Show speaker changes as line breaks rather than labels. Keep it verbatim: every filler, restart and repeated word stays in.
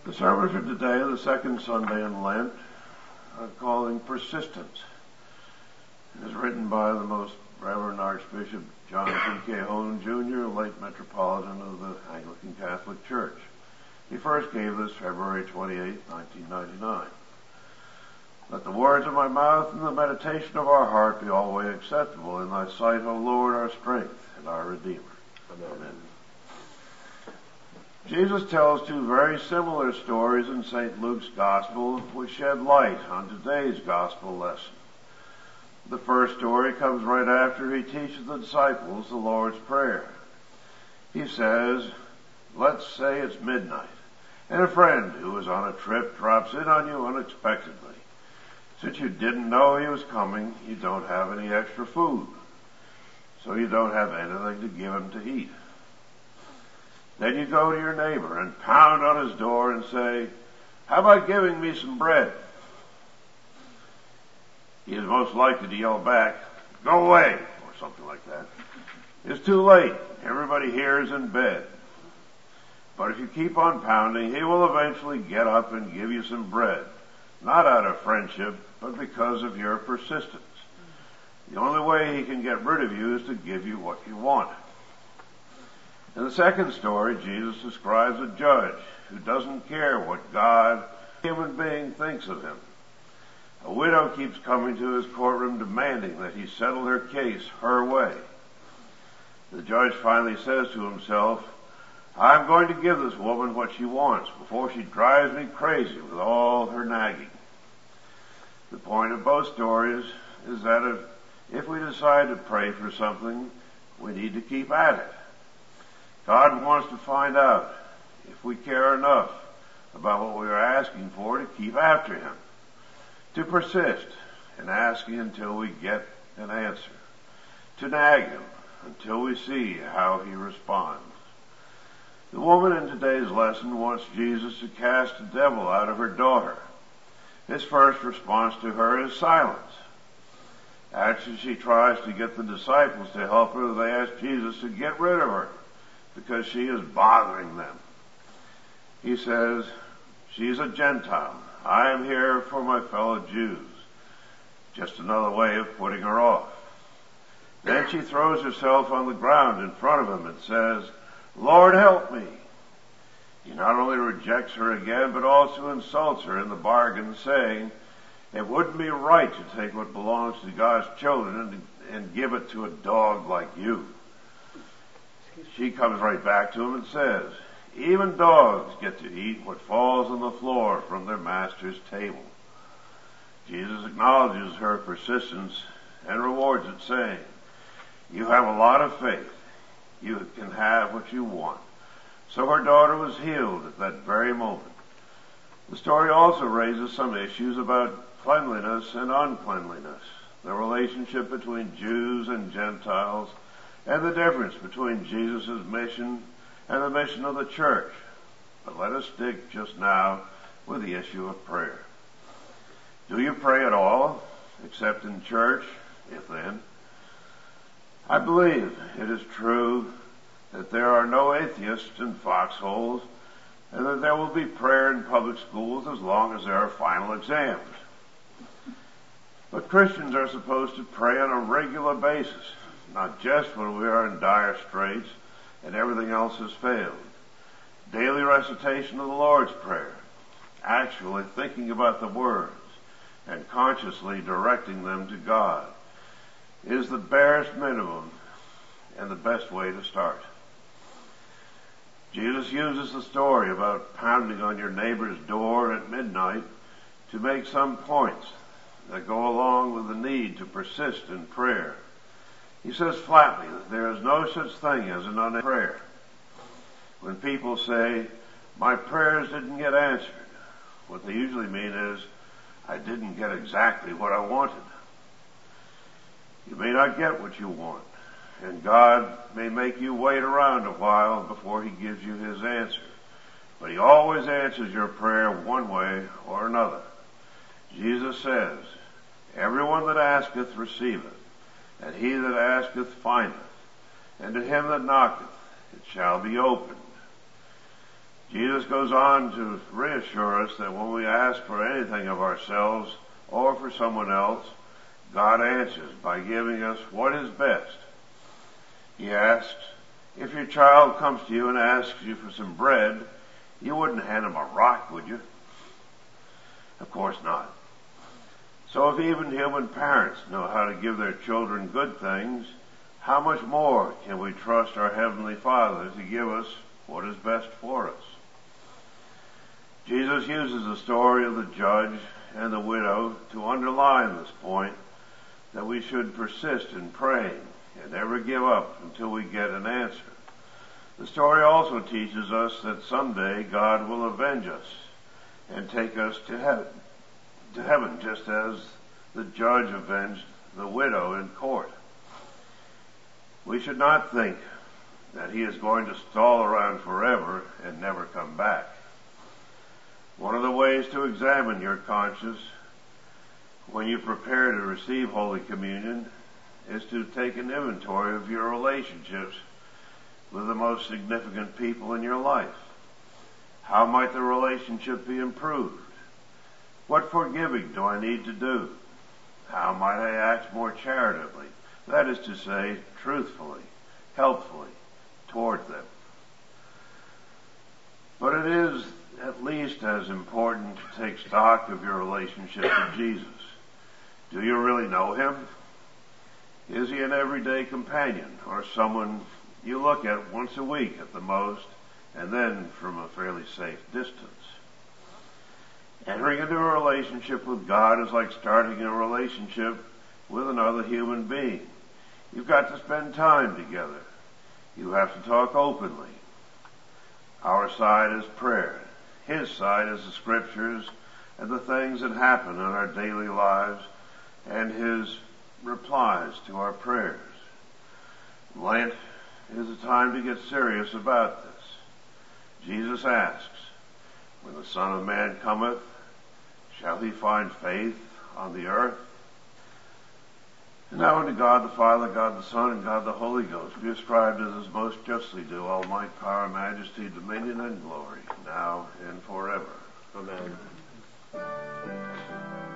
The sermon for today, the second Sunday in Lent, I'm calling Persistence. It is written by the Most Reverend Archbishop John P. Calhoun, Junior, late Metropolitan of the Anglican Catholic Church. He first gave this February twenty-eighth, nineteen ninety-nine. Let the words of my mouth and the meditation of our heart be always acceptable in thy sight, O Lord, our strength and our Redeemer. Amen. Amen. Jesus tells two very similar stories in Saint Luke's Gospel which shed light on today's Gospel lesson. The first story comes right after he teaches the disciples the Lord's Prayer. He says, let's say it's midnight, and a friend who is on a trip drops in on you unexpectedly. Since you didn't know he was coming, you don't have any extra food, so you don't have anything to give him to eat. Then you go to your neighbor and pound on his door and say, how about giving me some bread? He is most likely to yell back, go away, or something like that. It's too late. Everybody here is in bed. But if you keep on pounding, he will eventually get up and give you some bread, not out of friendship, but because of your persistence. The only way he can get rid of you is to give you what you want. In the second story, Jesus describes a judge who doesn't care what God, human being, thinks of him. A widow keeps coming to his courtroom demanding that he settle her case her way. The judge finally says to himself, I'm going to give this woman what she wants before she drives me crazy with all her nagging. The point of both stories is that if, if we decide to pray for something, we need to keep at it. God wants to find out if we care enough about what we are asking for to keep after him, to persist in asking until we get an answer, to nag him until we see how he responds. The woman in today's lesson wants Jesus to cast the devil out of her daughter. His first response to her is silence. Actually, she tries to get the disciples to help her. They ask Jesus to get rid of her because she is bothering them. He says, she's a Gentile. I am here for my fellow Jews. Just another way of putting her off. Then she throws herself on the ground in front of him and says, Lord, help me. He not only rejects her again, but also insults her in the bargain, saying, it wouldn't be right to take what belongs to God's children and, and give it to a dog like you. She comes right back to him and says, even dogs get to eat what falls on the floor from their master's table. Jesus acknowledges her persistence and rewards it, saying, you have a lot of faith. You can have what you want. So her daughter was healed at that very moment. The story also raises some issues about cleanliness and uncleanliness, the relationship between Jews and Gentiles, and the difference between Jesus' mission and the mission of the church. But let us stick just now with the issue of prayer. Do you pray at all, except in church? If then, I believe it is true that there are no atheists in foxholes, and that there will be prayer in public schools as long as there are final exams. But Christians are supposed to pray on a regular basis, not just when we are in dire straits and everything else has failed. Daily recitation of the Lord's Prayer, actually thinking about the words and consciously directing them to God, is the barest minimum and the best way to start. Jesus uses the story about pounding on your neighbor's door at midnight to make some points that go along with the need to persist in prayer. He says flatly that there is no such thing as an unanswered prayer. When people say, my prayers didn't get answered, what they usually mean is, I didn't get exactly what I wanted. You may not get what you want, and God may make you wait around a while before he gives you his answer. But he always answers your prayer one way or another. Jesus says, everyone that asketh receiveth, and he that asketh findeth, and to him that knocketh it shall be opened. Jesus goes on to reassure us that when we ask for anything of ourselves or for someone else, God answers by giving us what is best. He asks, if your child comes to you and asks you for some bread, you wouldn't hand him a rock, would you? Of course not. So if even human parents know how to give their children good things, how much more can we trust our Heavenly Father to give us what is best for us? Jesus uses the story of the judge and the widow to underline this point, that we should persist in praying and never give up until we get an answer. The story also teaches us that someday God will avenge us and take us to heaven, to heaven just as the judge avenged the widow in court. We should not think that he is going to stall around forever and never come back. One of the ways to examine your conscience when you prepare to receive Holy Communion is to take an inventory of your relationships with the most significant people in your life. How might the relationship be improved? What forgiving do I need to do? How might I act more charitably? That is to say, truthfully, helpfully, toward them. But it is at least as important to take stock of your relationship with Jesus. Do you really know him? Is he an everyday companion or someone you look at once a week at the most and then from a fairly safe distance? Entering into a relationship with God is like starting a relationship with another human being. You've got to spend time together. You have to talk openly. Our side is prayer. His side is the Scriptures and the things that happen in our daily lives and his replies to our prayers. Lent is a time to get serious about this. Jesus asks, when the Son of Man cometh, shall he find faith on the earth? And now unto God the Father, God the Son, and God the Holy Ghost be ascribed as is most justly due all might, power, majesty, dominion, and glory, now and forever. Amen.